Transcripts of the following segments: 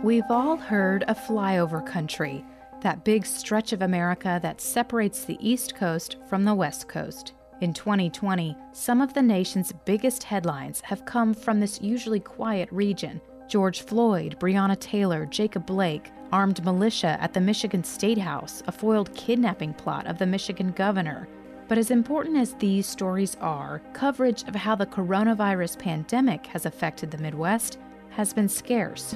We've all heard of flyover country, that big stretch of America that separates the East Coast from the West Coast. In 2020, some of the nation's biggest headlines have come from this usually quiet region. George Floyd, Breonna Taylor, Jacob Blake, armed militia at the Michigan State House, a foiled kidnapping plot of the Michigan governor. But as important as these stories are, coverage of how the coronavirus pandemic has affected the Midwest has been scarce.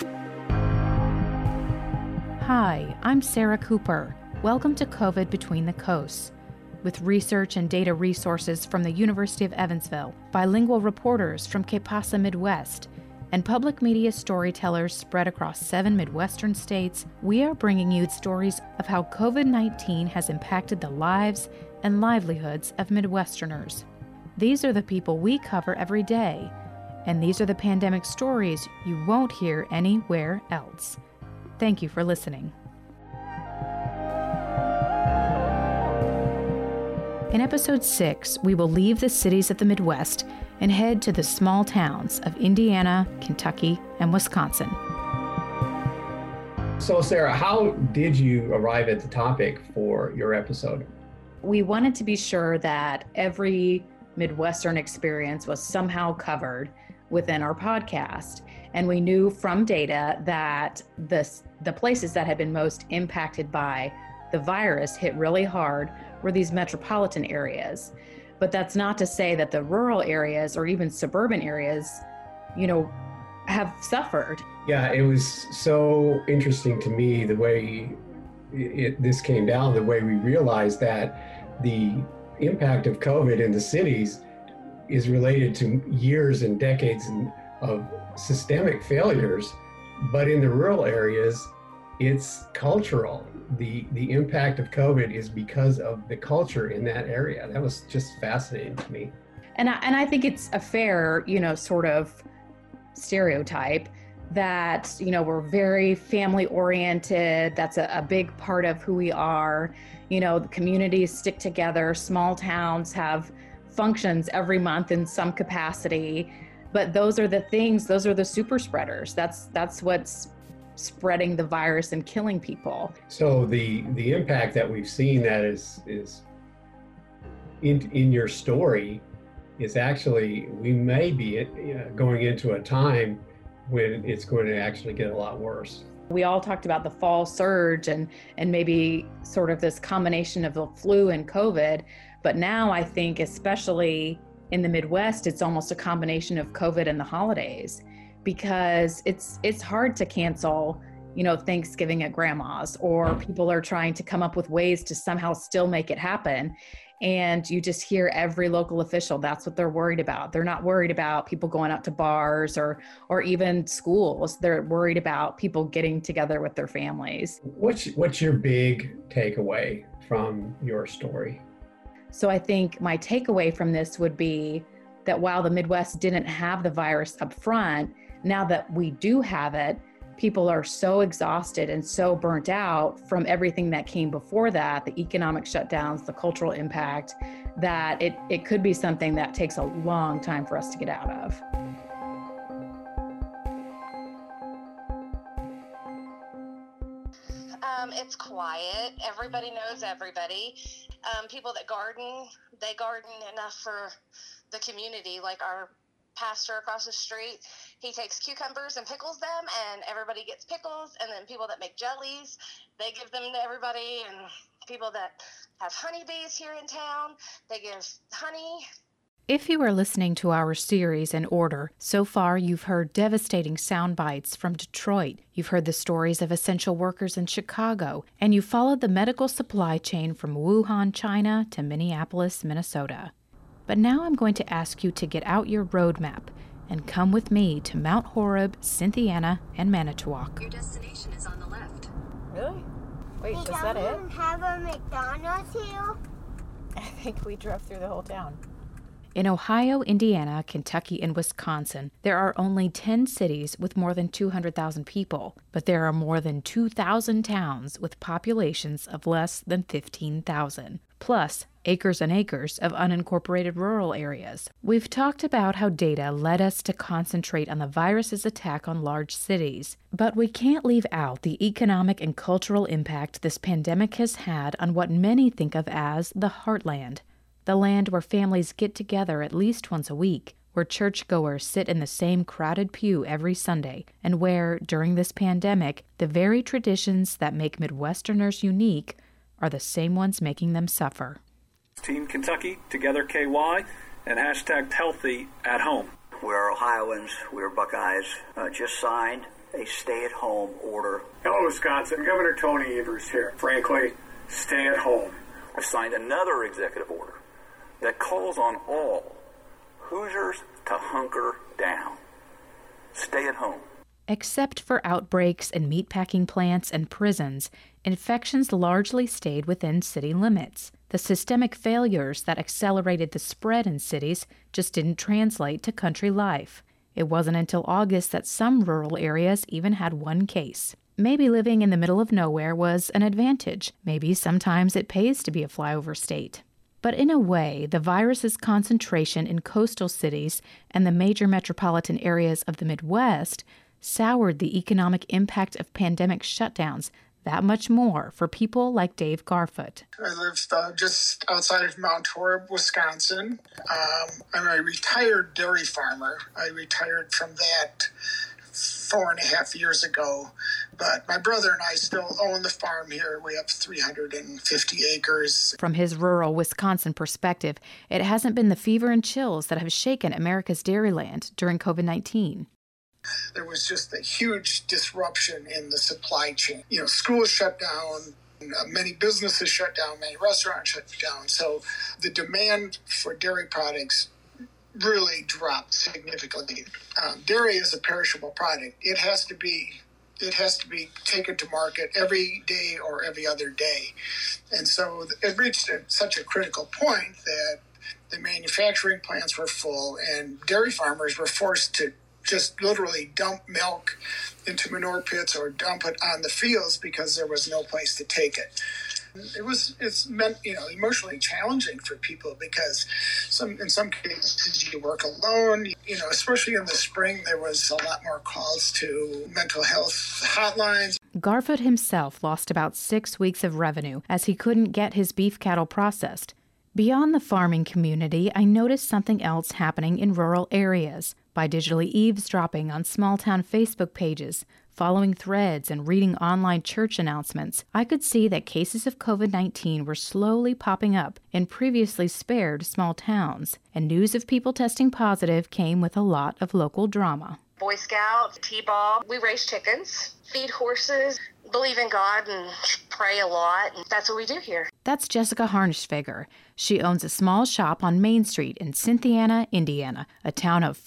Hi, I'm Sarah Cooper. Welcome to COVID Between the Coasts. With research and data resources from the University of Evansville, bilingual reporters from Que Pasa Midwest, and public media storytellers spread across 7 Midwestern states, we are bringing you stories of how COVID-19 has impacted the lives and livelihoods of Midwesterners. These are the people we cover every day, and these are the pandemic stories you won't hear anywhere else. Thank you for listening. In episode 6, we will leave the cities of the Midwest and head to the small towns of Indiana, Kentucky, and Wisconsin. So, Sarah, how did you arrive at the topic for your episode? We wanted to be sure that every Midwestern experience was somehow covered within our podcast. And we knew from data that the places that had been most impacted by the virus hit really hard were these metropolitan areas. But that's not to say that the rural areas or even suburban areas, have suffered. Yeah, it was so interesting to me the way this came down, the way we realized that the impact of COVID in the cities is related to years and decades of systemic failures, but in the rural areas, it's cultural. The impact of COVID is because of the culture in that area. That was just fascinating to me. And I think it's a fair, sort of stereotype that, we're very family oriented. That's a big part of who we are. The communities stick together. Small towns have functions every month in some capacity. But those are the super spreaders. That's what's spreading the virus and killing people. So the impact that we've seen that is in your story is actually, we may be going into a time when it's going to actually get a lot worse. We all talked about the fall surge and maybe sort of this combination of the flu and COVID, but now I think especially in the Midwest, it's almost a combination of COVID and the holidays, because it's hard to cancel, Thanksgiving at grandma's, or people are trying to come up with ways to somehow still make it happen. And you just hear every local official, that's what they're worried about. They're not worried about people going out to bars or even schools. They're worried about people getting together with their families. What's your big takeaway from your story? So I think my takeaway from this would be that while the Midwest didn't have the virus up front, now that we do have it, people are so exhausted and so burnt out from everything that came before that, the economic shutdowns, the cultural impact, that it could be something that takes a long time for us to get out of. It's quiet. Everybody knows everybody. People that garden, they garden enough for the community. Like our pastor across the street, he takes cucumbers and pickles them, and everybody gets pickles. And then people that make jellies, they give them to everybody. And people that have honeybees here in town, they give honey. If you are listening to our series in order, so far you've heard devastating sound bites from Detroit, you've heard the stories of essential workers in Chicago, and you followed the medical supply chain from Wuhan, China to Minneapolis, Minnesota. But now I'm going to ask you to get out your roadmap and come with me to Mount Horeb, Cynthiana, and Manitowoc. Your destination is on the left. Really? Wait, is that it? Have a McDonald's here? I think we drove through the whole town. In Ohio, Indiana, Kentucky, and Wisconsin, there are only 10 cities with more than 200,000 people, but there are more than 2,000 towns with populations of less than 15,000, plus acres and acres of unincorporated rural areas. We've talked about how data led us to concentrate on the virus's attack on large cities, but we can't leave out the economic and cultural impact this pandemic has had on what many think of as the heartland. The land where families get together at least once a week, where churchgoers sit in the same crowded pew every Sunday, and where, during this pandemic, the very traditions that make Midwesterners unique are the same ones making them suffer. Team Kentucky, Together KY, and hashtag healthy at home. We're Ohioans, we're Buckeyes, just signed a stay-at-home order. Hello, Wisconsin. Governor Tony Evers here. Frankly, stay at home. I've signed another executive order that calls on all Hoosiers to hunker down. Stay at home. Except for outbreaks in meatpacking plants and prisons, infections largely stayed within city limits. The systemic failures that accelerated the spread in cities just didn't translate to country life. It wasn't until August that some rural areas even had one case. Maybe living in the middle of nowhere was an advantage. Maybe sometimes it pays to be a flyover state. But in a way, the virus's concentration in coastal cities and the major metropolitan areas of the Midwest soured the economic impact of pandemic shutdowns that much more for people like Dave Garfoot. I live just outside of Mount Horeb, Wisconsin. I'm a retired dairy farmer. I retired from that 4.5 years ago, but my brother and I still own the farm here. We have 350 acres. From his rural Wisconsin perspective, it hasn't been the fever and chills that have shaken America's dairyland during COVID-19. There was just a huge disruption in the supply chain. Schools shut down, many businesses shut down, many restaurants shut down. So the demand for dairy products really dropped significantly. Dairy is a perishable product. It has to be taken to market every day or every other day. And so it reached such a critical point that the manufacturing plants were full and dairy farmers were forced to just literally dump milk into manure pits or dump it on the fields because there was no place to take it. It's meant, emotionally challenging for people because in some cases you work alone, especially in the spring, there was a lot more calls to mental health hotlines. Garfoot himself lost about 6 weeks of revenue as he couldn't get his beef cattle processed. Beyond the farming community, I noticed something else happening in rural areas. By digitally eavesdropping on small-town Facebook pages, following threads, and reading online church announcements, I could see that cases of COVID-19 were slowly popping up in previously spared small towns, and news of people testing positive came with a lot of local drama. Boy Scout, T-ball, we raise chickens, feed horses, believe in God, and pray a lot. And that's what we do here. That's Jessica Harnischfeger. She owns a small shop on Main Street in Cynthiana, Indiana, a town of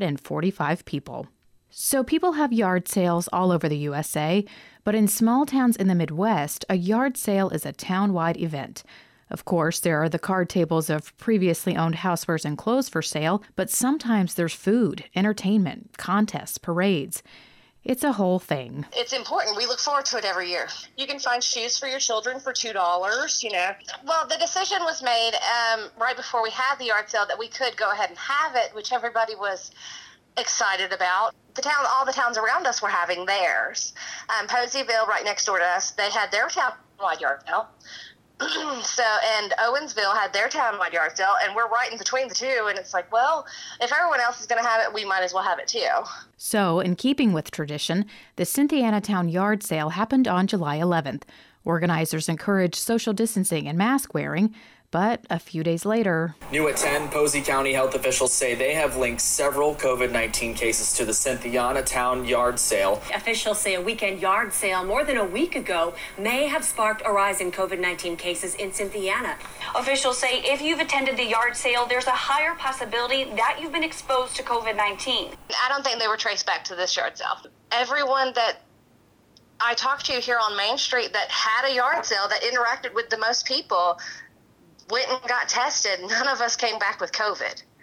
545 people. So people have yard sales all over the USA, but in small towns in the Midwest, a yard sale is a town-wide event. Of course, there are the card tables of previously owned housewares and clothes for sale, but sometimes there's food, entertainment, contests, parades. It's a whole thing. It's important. We look forward to it every year. You can find shoes for your children for $2, Well, the decision was made right before we had the yard sale that we could go ahead and have it, which everybody was excited about. All the towns around us were having theirs. Poseyville, right next door to us, they had their town-wide yard sale. And Owensville had their town-wide yard sale, and we're right in between the two, and it's like, well, if everyone else is going to have it, we might as well have it too. So, in keeping with tradition, the Cynthiana Town Yard Sale happened on July 11th. Organizers encouraged social distancing and mask wearing, but a few days later... New at 10, Posey County health officials say they have linked several COVID-19 cases to the Cynthiana Town Yard Sale. Officials say a weekend yard sale more than a week ago may have sparked a rise in COVID-19 cases in Cynthiana. Officials say if you've attended the yard sale, there's a higher possibility that you've been exposed to COVID-19. I don't think they were traced back to this yard sale. Everyone that I talked to here on Main Street that had a yard sale that interacted with the most people went and got tested. None of us came back with COVID.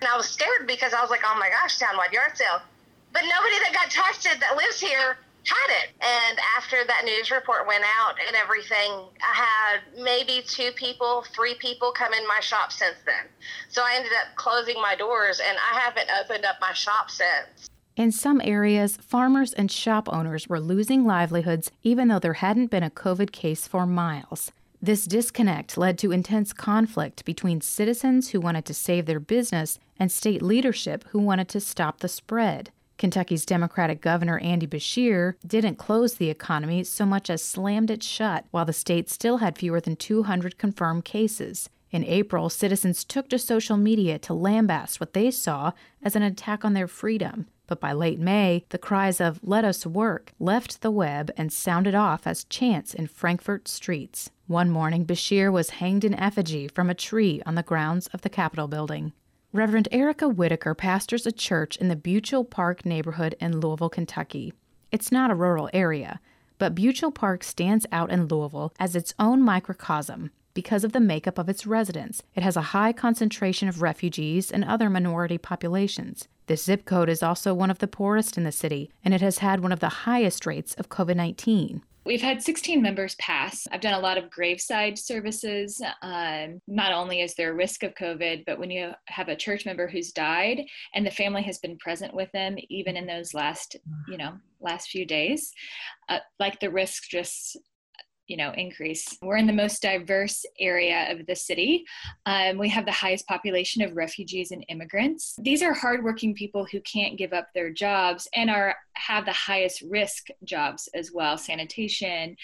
And I was scared because I was like, oh my gosh, townwide yard sale. But nobody that got tested that lives here had it. And after that news report went out and everything, I had maybe 3 people come in my shop since then. So I ended up closing my doors, and I haven't opened up my shop since. In some areas, farmers and shop owners were losing livelihoods even though there hadn't been a COVID case for miles. This disconnect led to intense conflict between citizens who wanted to save their business and state leadership who wanted to stop the spread. Kentucky's Democratic Governor Andy Beshear didn't close the economy so much as slammed it shut, while the state still had fewer than 200 confirmed cases. In April, citizens took to social media to lambaste what they saw as an attack on their freedom. But by late May, the cries of "Let us work" left the web and sounded off as chants in Frankfurt streets. One morning, Beshear was hanged in effigy from a tree on the grounds of the Capitol building. Reverend Erica Whitaker pastors a church in the Buchel Park neighborhood in Louisville, Kentucky. It's not a rural area, but Buchel Park stands out in Louisville as its own microcosm because of the makeup of its residents. It has a high concentration of refugees and other minority populations. This zip code is also one of the poorest in the city, and it has had one of the highest rates of COVID-19. We've had 16 members pass. I've done a lot of graveside services. Not only is there a risk of COVID, but when you have a church member who's died and the family has been present with them, even in those last few days, like the risk just increase. We're in the most diverse area of the city. We have the highest population of refugees and immigrants. These are hardworking people who can't give up their jobs and have the highest risk jobs as well. Sanitation,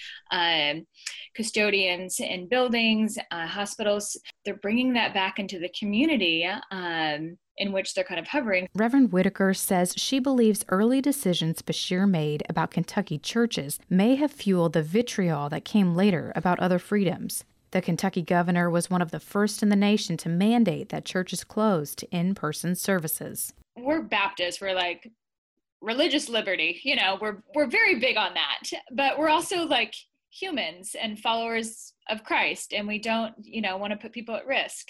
custodians in buildings, hospitals. They're bringing that back into the community in which they're kind of hovering. Reverend Whitaker says she believes early decisions Beshear made about Kentucky churches may have fueled the vitriol that came later about other freedoms. The Kentucky governor was one of the first in the nation to mandate that churches close to in-person services. We're Baptists. We're like religious liberty. We're very big on that. But we're also like humans and followers of Christ, and we don't, want to put people at risk.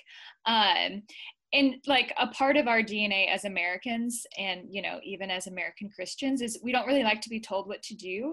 And like a part of our DNA as Americans and, even as American Christians is we don't really like to be told what to do.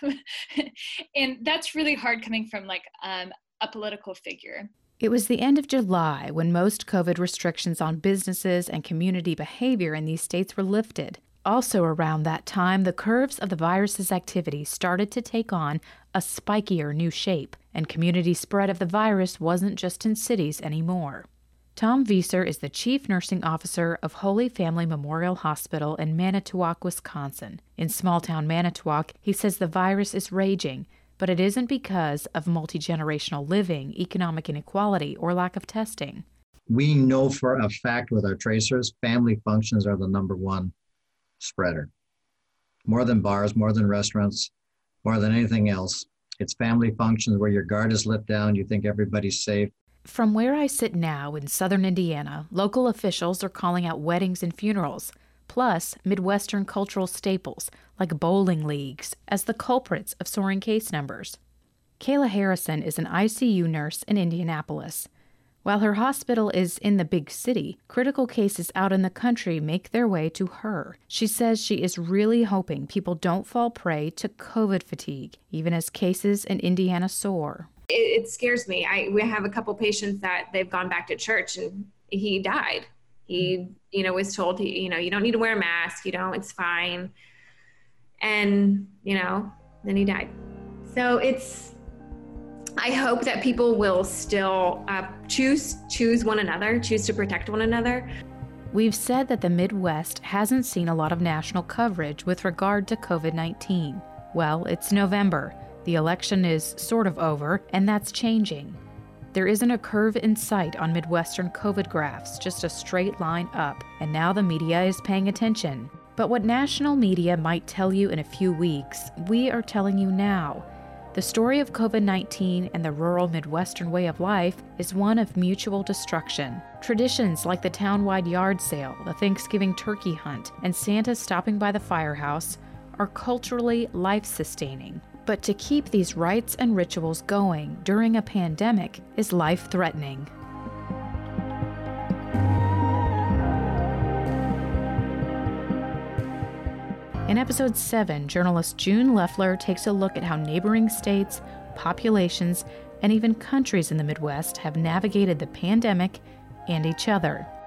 And that's really hard coming from like a political figure. It was the end of July when most COVID restrictions on businesses and community behavior in these states were lifted. Also around that time, the curves of the virus's activity started to take on a spikier new shape, and community spread of the virus wasn't just in cities anymore. Tom Vieser is the Chief Nursing Officer of Holy Family Memorial Hospital in Manitowoc, Wisconsin. In small-town Manitowoc, he says the virus is raging, but it isn't because of multi-generational living, economic inequality, or lack of testing. We know for a fact with our tracers, family functions are the number one spreader. More than bars, more than restaurants, more than anything else. It's family functions where your guard is let down, you think everybody's safe. From where I sit now in southern Indiana, local officials are calling out weddings and funerals, plus Midwestern cultural staples like bowling leagues as the culprits of soaring case numbers. Kayla Harrison is an ICU nurse in Indianapolis. While her hospital is in the big city, critical cases out in the country make their way to her. She says she is really hoping people don't fall prey to COVID fatigue, even as cases in Indiana soar. It scares me. We have a couple patients that they've gone back to church and he died. He, was told, you don't need to wear a mask, it's fine. And, then he died. So I hope that people will still choose one another, choose to protect one another. We've said that the Midwest hasn't seen a lot of national coverage with regard to COVID-19. Well, it's November. The election is sort of over, and that's changing. There isn't a curve in sight on Midwestern COVID graphs, just a straight line up, and now the media is paying attention. But what national media might tell you in a few weeks, we are telling you now. The story of COVID-19 and the rural Midwestern way of life is one of mutual destruction. Traditions like the town-wide yard sale, the Thanksgiving turkey hunt, and Santa stopping by the firehouse are culturally life-sustaining. But to keep these rites and rituals going during a pandemic is life-threatening. In episode 7, journalist June Leffler takes a look at how neighboring states, populations, and even countries in the Midwest have navigated the pandemic and each other.